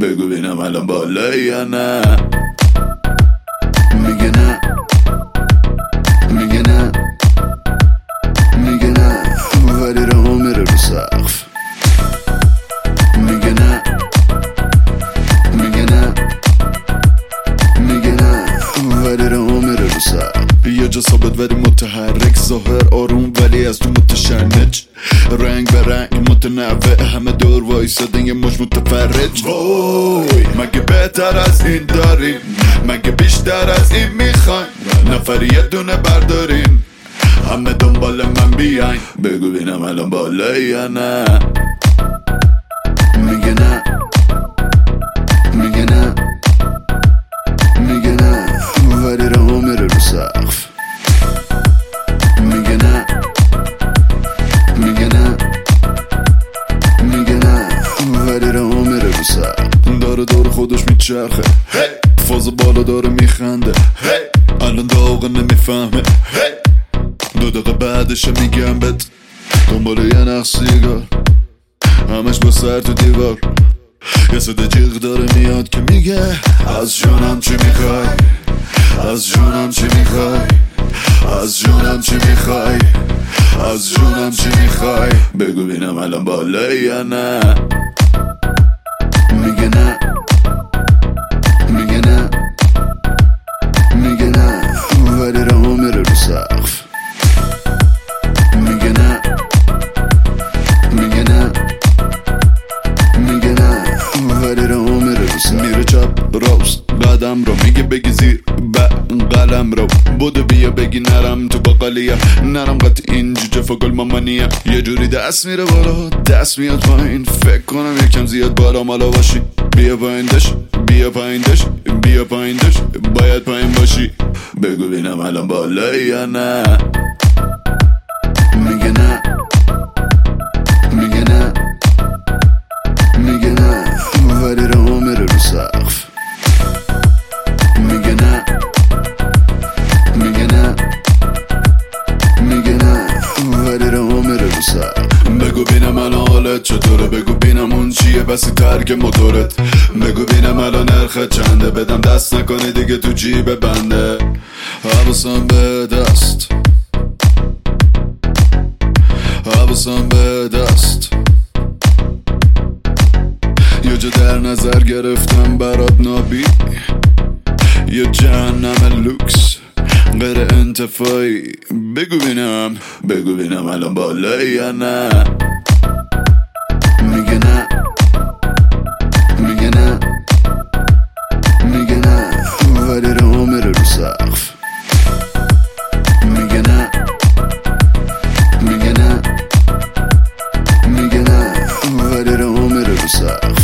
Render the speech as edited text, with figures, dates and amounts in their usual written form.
بگو بینم الان بالایی یا نه. میگه نه، میگه نه، میگه نه ولی راه میره رو سقف. میگه نه، میگه نه، میگه نه ولی راه میره رو سقف. یه جا ثابت ولی متحرک، ظاهر آروم ولی از تو متشنج، رنگ به رنگ متنوع، همه دور وایسادن یه مش متفرج. وای مگه بهتر از این داریم؟ مگه بیشتر از این میخوایم؟ نفری یه دونه برداریم، همه دنبال من بیاین. بگو بینم الان بالایی یا نه. میگه نه، میگه نه، میگه نه ولی راه میره رو سقف. میگه نه، میگه نه، میگه نه ولی راه میره رو سقف. داره دور خودش میچرخه، فاز بالا داره میخنده، الان داغ نمیفهمه، 2 دقیقه بعدش میگم بهت دنبال یه نخ سیگار، همش با سر تو دیوار. یه صدا جیغ داره میاد که میگه از جونم چی میخوای، از جونم چی میخوای، از جونم چی میخوای، از جونم چی میخوای. بگو بینم الان بالایی یا نه. میگه نه، میگه نه، میگه نه ولی راه میره رو سقف. میگه نه، میگه نه، میگه نه ولی راه میره رو سقف. میره چپ راست قدم رو، میگه بگی زیر قلم رو، بودو بیا بگی نرم تو باقالیم، نرم قط این جوجه فگل مامانیم. یه جوری دست میره بالا دست میاد پایین، فکر کنم یکم زیاد بالا مالا باشی. بیا پاییندش، بیا پاییندش، بیا پاییندش، باید پایین باشی. بگو بینم الان بالایی یا نه. میگه نه، میگه نه، میگه نه ولی راه میره رو سقف. میگه نه، میگه نه، میگه نه ولی راه میره رو سقف. بگو بینم الان حالت چطوره، بگو بینم اون چیه بسی ترک موتورت، بگو بینم الان نرخت چنده، بدم دست نکنه دیگه تو جیب بنده. حواسم به دست، حواسم به دست، یه جا در نظر گرفتم برات نابی، یه جهنم لوکس غیر انتفاعی. بگو بینم، بگو بینم الان بالایی یا نه. میگه نه، میگه نه، میگه نه ولی راه میره رو سقف. میگه نه، میگه نه، میگه نه ولی راه میره رو سقف.